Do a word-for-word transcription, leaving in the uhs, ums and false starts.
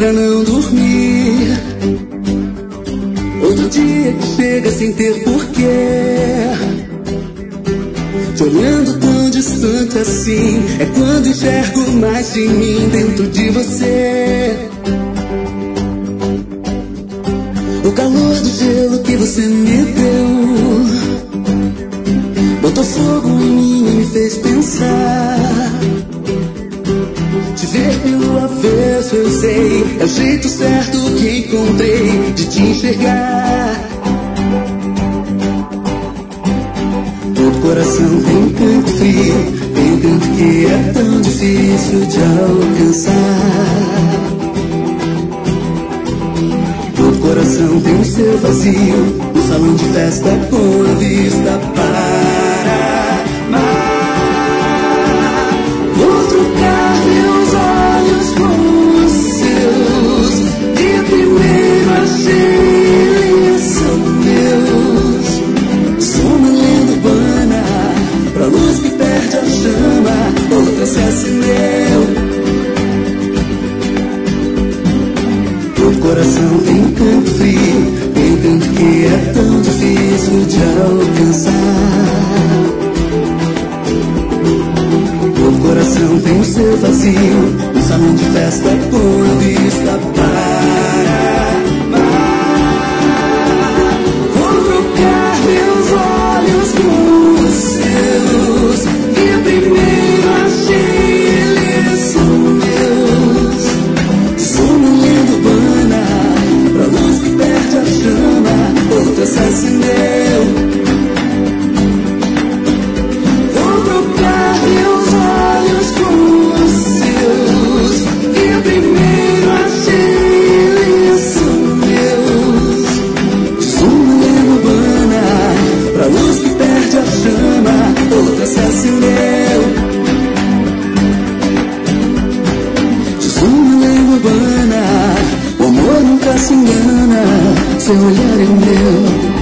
pra não dormir. Outro dia que chega sem ter porquê. Te olhando tão distante assim, é quando enxergo mais de mim dentro de você. O calor do gelo que você me deu botou fogo em mim e me fez pensar. Te ver pelo avesso eu sei, é o jeito certo que encontrei de te enxergar. Todo coração tem um canto frio, tem um canto que é tão difícil de alcançar. Todo coração tem o seu vazio, no salão de festa com a vista para mar. Vou trocar meus olhos com os seus, e primeiro achei eles são meus. Sou uma lenda urbana, pra luz que perde a chama, outra se acendeu. Todo coração tem um canto frio, tem um canto que é tão difícil de alcançar. Todo coração tem o seu vazio, um salão de festa com a vista para mar. Vou trocar meus olhos com os seus, e primeiro achei eles são meus. Sou uma lenda urbana, pra luz que perde a chama, outra se acendeu. Vou trocar meus olhos com os seus, e primeiro achei eles são meus. Sou uma lenda urbana, pra luz que perde a chama, outra se acendeu. Sou uma lenda urbana, o amor nunca se engana, seu olhar é o meu.